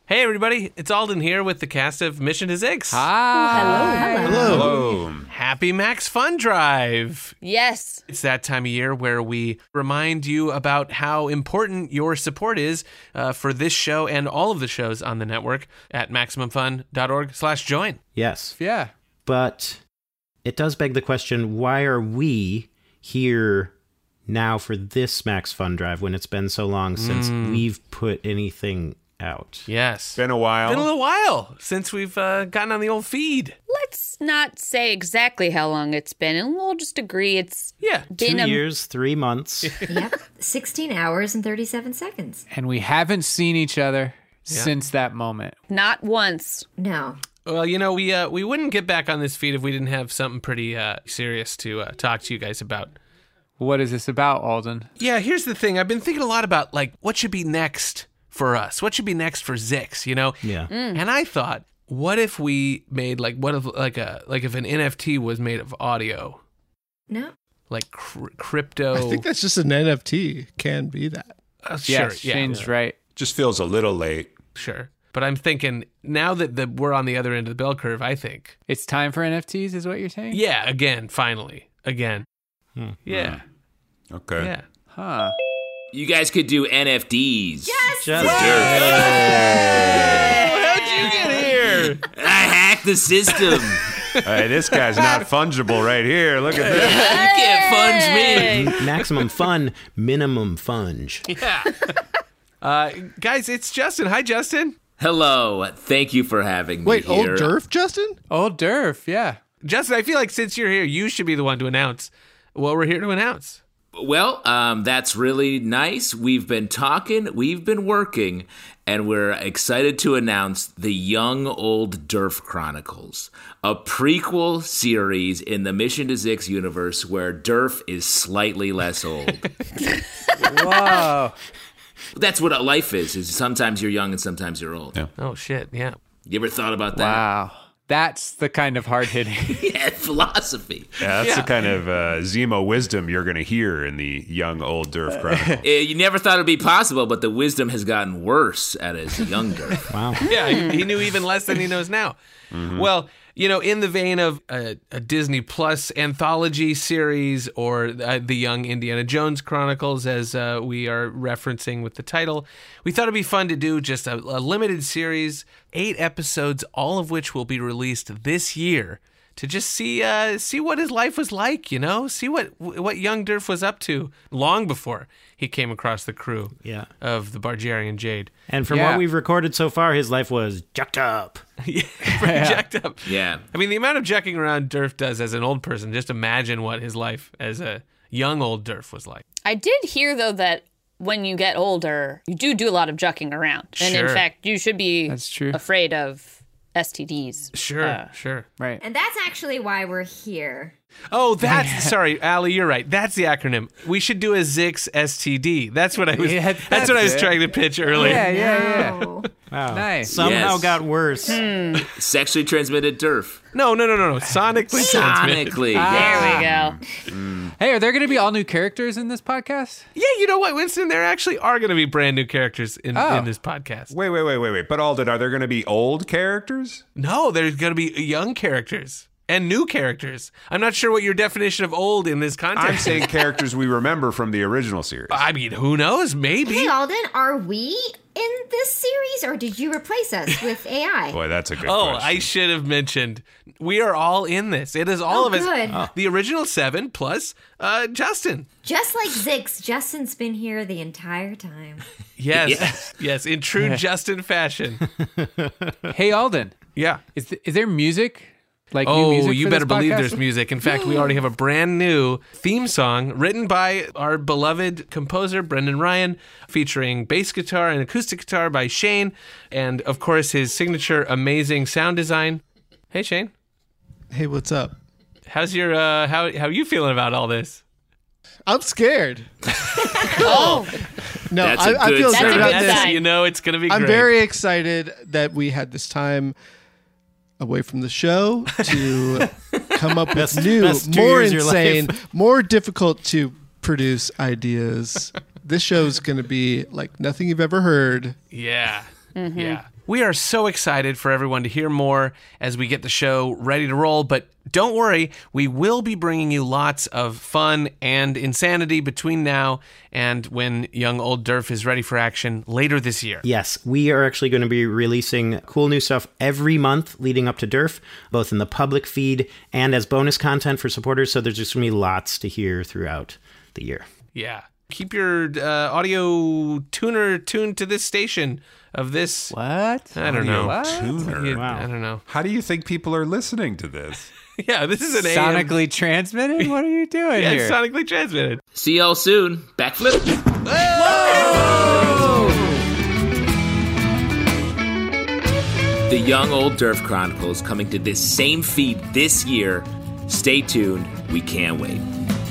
Hey, everybody. It's Alden here with the cast of Mission to Zix. Hi. Hello. Happy Max Fun Drive. Yes. It's that time of year where we remind you about how important your support is for this show and all of the shows on the network at MaximumFun.org/join. Yes. Yeah. But it does beg the question, why are we here now for this Max Fun Drive when it's been so long since we've put anything out? Yes. Been a while. Been a little while since we've gotten on the old feed. Let's not say exactly how long it's been, and we'll just agree it's been 2 years, 3 months. Yep, 16 hours and 37 seconds. And we haven't seen each other since that moment. not once. No. Well, you know, we wouldn't get back on this feed if we didn't have something pretty serious to talk to you guys about. What is this about, Alden? Yeah, here's the thing. I've been thinking a lot about, like, what should be next for us? What should be next for Zix, you know? Yeah. And I thought, what if we made, like, if an NFT was made of audio? No. Like crypto. I think that's just an NFT. Can be that. Sure, Yes, Shane's right. Just feels a little late. Sure. But I'm thinking, now that we're on the other end of the bell curve, I think. It's time for NFTs, is what you're saying? Yeah, again, finally. Again. Yeah. Okay. Yeah. Huh. You guys could do NFTs. Yes! How'd you get here? I hacked the system. Hey, this guy's not fungible right here. Look at this. You can't funge me. Maximum fun, minimum funge. Yeah. Guys, it's Justin. Hi, Justin. Hello. Thank you for having me Wait, here. old Durf, Justin? Old Durf, yeah. Justin, I feel like since you're here, you should be the one to announce what we're here to announce. Well, that's really nice. We've been talking, we've been working, and we're excited to announce the Young Old Durf Chronicles, a prequel series in the Mission to Zix universe where Durf is slightly less old. Whoa. That's what life is sometimes you're young and sometimes you're old. Yeah. Oh, shit. Yeah. You ever thought about that? Wow. That's the kind of hard-hitting. Yeah, philosophy. Yeah, that's the kind of Zemo wisdom you're going to hear in the Young Old Durf Chronicle. You never thought it'd be possible, but the wisdom has gotten worse as a young Durf. Wow. Yeah, he knew even less than he knows now. Well, you know, in the vein of a Disney Plus anthology series or the Young Indiana Jones Chronicles, as we are referencing with the title, we thought it'd be fun to do just a limited series, 8 episodes, all of which will be released this year, to just see what his life was like, you know, see what young Durf was up to long before he came across the crew of the Bargerian Jade. And from what we've recorded so far, his life was jacked up. Pretty jacked up. Yeah. I mean, the amount of jacking around Durf does as an old person, just imagine what his life as a young old Durf was like. I did hear, though, that when you get older, you do a lot of jucking around. And in Sure. fact, you should be That's true. afraid of STDs. Sure. Right. And that's actually why we're here. Oh, sorry, Allie, you're right. That's the acronym. We should do a Zix STD. That's what I was. Yeah, that's what I was that's it. trying to pitch earlier. Yeah. No. Wow. Nice. Somehow Yes. got worse. Sexually transmitted Durf. No. Sonically transmitted. Sonically. There we go. Hey, are there going to be all new characters in this podcast? Yeah, you know what, Winston? There actually are going to be brand new characters in this podcast. Wait. But Alden, are there going to be old characters? No, there's going to be young characters and new characters. I'm not sure what your definition of old in this context I'm is. saying characters we remember from the original series. I mean, who knows? Maybe. Hey, Alden, are we in this series or did you replace us with AI? Boy, that's a good Oh, question. I should have mentioned. We are all in this. It is all of us. Good. The original 7 plus Justin. Just like Zix, Justin's been here the entire time. Yes, in true Justin fashion. Hey, Alden, Yeah. is there music? Like new Oh, music you for better this believe podcast? there's music. In fact, we already have a brand new theme song written by our beloved composer, Brendan Ryan, featuring bass guitar and acoustic guitar by Shane, and of course his signature amazing sound design. Hey, Shane. Hey, what's up? How's your how are you feeling about all this? I'm scared. Oh, No, That's a I good feel sign. good about That's this. sign. You know it's going to be I'm great. very excited that we had this time away from the show to come up with new, best 2 more years of your insane, life. more difficult to produce ideas. This show's going to be like nothing you've ever heard. Yeah. Yeah. We are so excited for everyone to hear more as we get the show ready to roll, but don't worry, we will be bringing you lots of fun and insanity between now and when Young Old Derf is ready for action later this year. Yes, we are actually going to be releasing cool new stuff every month leading up to Derf, both in the public feed and as bonus content for supporters, so there's just going to be lots to hear throughout the year. Yeah. Keep your audio tuner tuned to this station of this. What? I don't know. What? Tuner. I don't know. How do you think people are listening to this? Yeah, this is an AM. Sonically transmitted? What are you doing Yeah, here? it's sonically transmitted. See y'all soon. Backflip. The Young Old Derf Chronicles coming to this same feed this year. Stay tuned. We can't wait.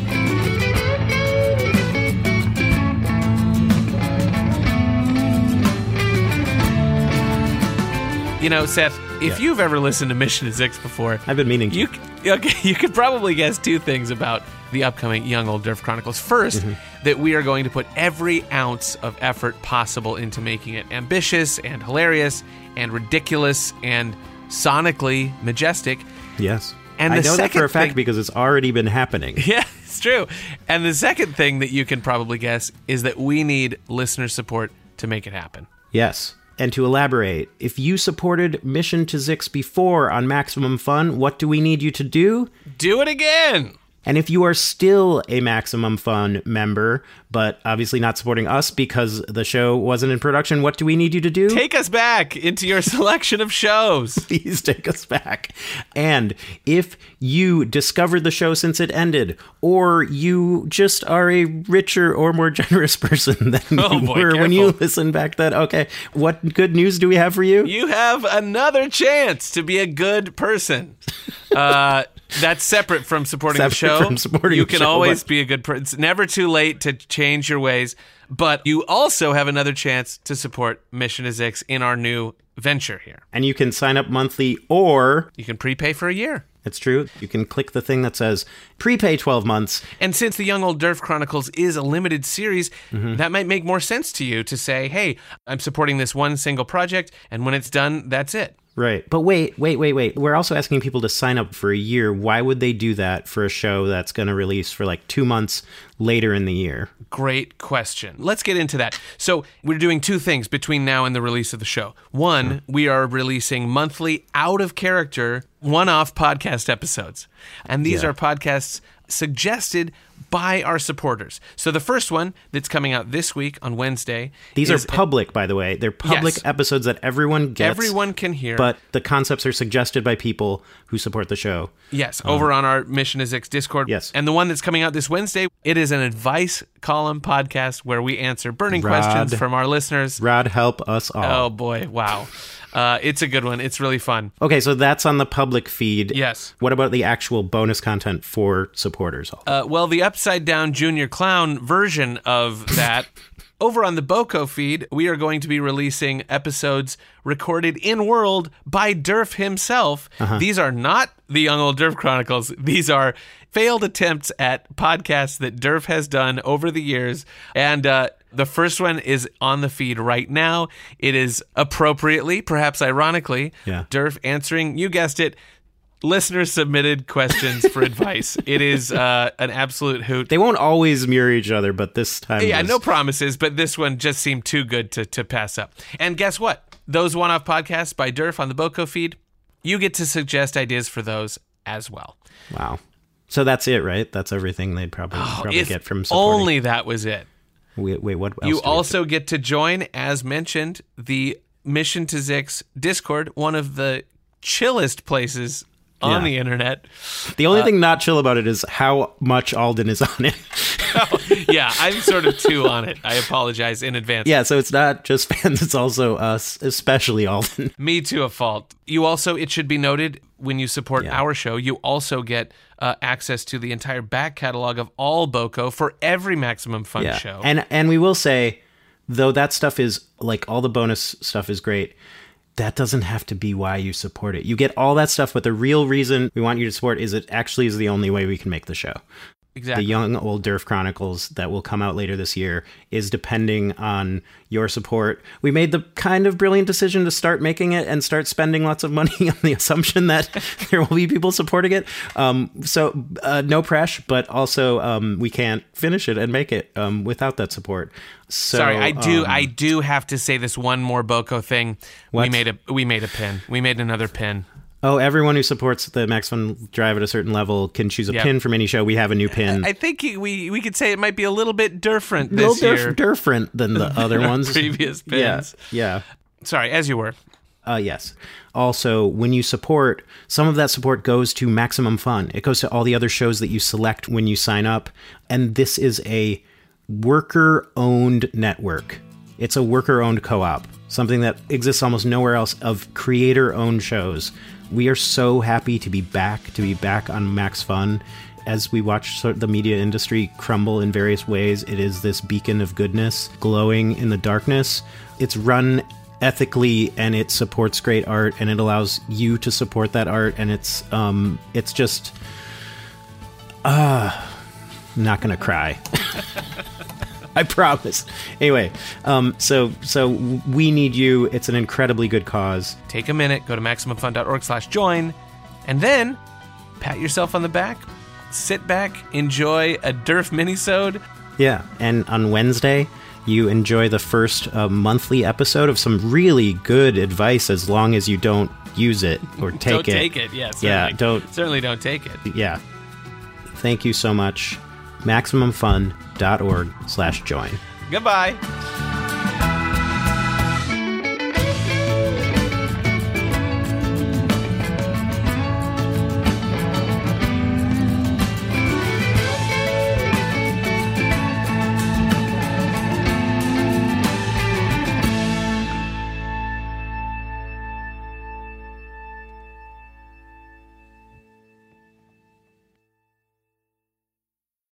You know, Seth, if you've ever listened to Mission to Zix before, I've been meaning to. you could probably guess two things about the upcoming Young Old Derf Chronicles. First, that we are going to put every ounce of effort possible into making it ambitious and hilarious and ridiculous and sonically majestic. Yes. And I the know that for a second fact thing- because it's already been happening. Yeah, it's true. And the second thing that you can probably guess is that we need listener support to make it happen. Yes. And to elaborate, if you supported Mission to Zix before on Maximum Fun, what do we need you to do? Do it again! And if you are still a Maximum Fun member, but obviously not supporting us because the show wasn't in production, what do we need you to do? Take us back into your selection of shows. Please take us back. And if you discovered the show since it ended, or you just are a richer or more generous person than you were when you listened back then, okay, what good news do we have for you? You have another chance to be a good person. That's separate from supporting the show. From supporting you the can show, always but- be a good person. It's never too late to change your ways. But you also have another chance to support Mission to Zix in our new venture here. And you can sign up monthly, or You can prepay for a year. it's true, you can click the thing that says prepay 12 months. And since the Young Old Derf Chronicles is a limited series, that might make more sense to you to say, hey, I'm supporting this one single project, and when it's done, that's it. Right. But wait. We're also asking people to sign up for a year. Why would they do that for a show that's going to release for like 2 months later in the year? Great question. Let's get into that. So we're doing two things between now and the release of the show. One, we are releasing monthly out of character one-off podcast episodes. And these are podcasts suggested by our supporters. So the first one that's coming out this week on Wednesday. These is are public, by the way. They're public Yes. episodes that everyone gets. Everyone can hear. But the concepts are suggested by people who support the show. Yes, over on our Mission to Zix Discord. Yes. And the one that's coming out this Wednesday, it is an advice column podcast where we answer burning questions from our listeners. Rod, help us all. Oh, boy. Wow. It's a good one. It's really fun. Okay, so that's on the public feed. Yes. What about the actual bonus content for supporters? Well, the Upside Down Junior Clown version of that, over on the Boko feed, we are going to be releasing episodes recorded in world by Derf himself. These are not the Young Old Derf Chronicles. These are failed attempts at podcasts that Derf has done over the years. And the first one is on the feed right now. It is appropriately, perhaps ironically, Derf answering, you guessed it, listener-submitted questions for advice. It is an absolute hoot. They won't always mirror each other, but this time... Yeah, was- no promises, but this one just seemed too good to pass up. And guess what? Those one-off podcasts by Derf on the Boko feed, you get to suggest ideas for those as well. Wow. So that's it, right? That's everything they'd probably If get from supporting. only that was it. Wait, what else? You do we have also get to join, as mentioned, the Mission to Zix Discord, one of the chillest places on the internet. The only thing not chill about it is how much Alden is on it. Yeah, I'm sort of too on it. I apologize in advance. Yeah, so it's not just fans, it's also us, especially Alden. Me to a fault. You also, it should be noted, when you support our show, you also get access to the entire back catalog of all Boko for every Maximum Fun show. And we will say, though that stuff is, like, all the bonus stuff is great, that doesn't have to be why you support it. You get all that stuff, but the real reason we want you to support is it actually is the only way we can make the show. Exactly. the Young Old Derf Chronicles that will come out later this year, is depending on your support. We made the kind of brilliant decision to start making it and start spending lots of money on the assumption that there will be people supporting it. So no pressure, but also we can't finish it and make it without that support. So, Sorry, I do have to say this one more Boko thing. What? We made a pin. We made another pin. Oh, everyone who supports the Max Fun Drive at a certain level can choose a pin from any show. We have a new pin. I think we could say it might be a little bit different this year. Different than the other ones. Previous pins. Yeah. Sorry, as you were. Yes. Also, when you support, some of that support goes to Maximum Fun. It goes to all the other shows that you select when you sign up. And this is a worker-owned network. It's a worker-owned co-op, something that exists almost nowhere else, of creator-owned shows. We are so happy to be back on Max Fun. As we watch the media industry crumble in various ways, it is this beacon of goodness glowing in the darkness. It's run ethically, and it supports great art, and it allows you to support that art, and it's just I'm not gonna cry. I promise. Anyway, so we need you. It's an incredibly good cause. Take a minute, go to MaximumFun.org/join, and then pat yourself on the back, sit back, enjoy a Derf minisode. Yeah, and on Wednesday, you enjoy the first monthly episode of some really good advice, as long as you don't use it or take Don't take it, yes. Yeah, certainly don't take it. Yeah. Thank you so much. MaximumFun.org/join. Goodbye.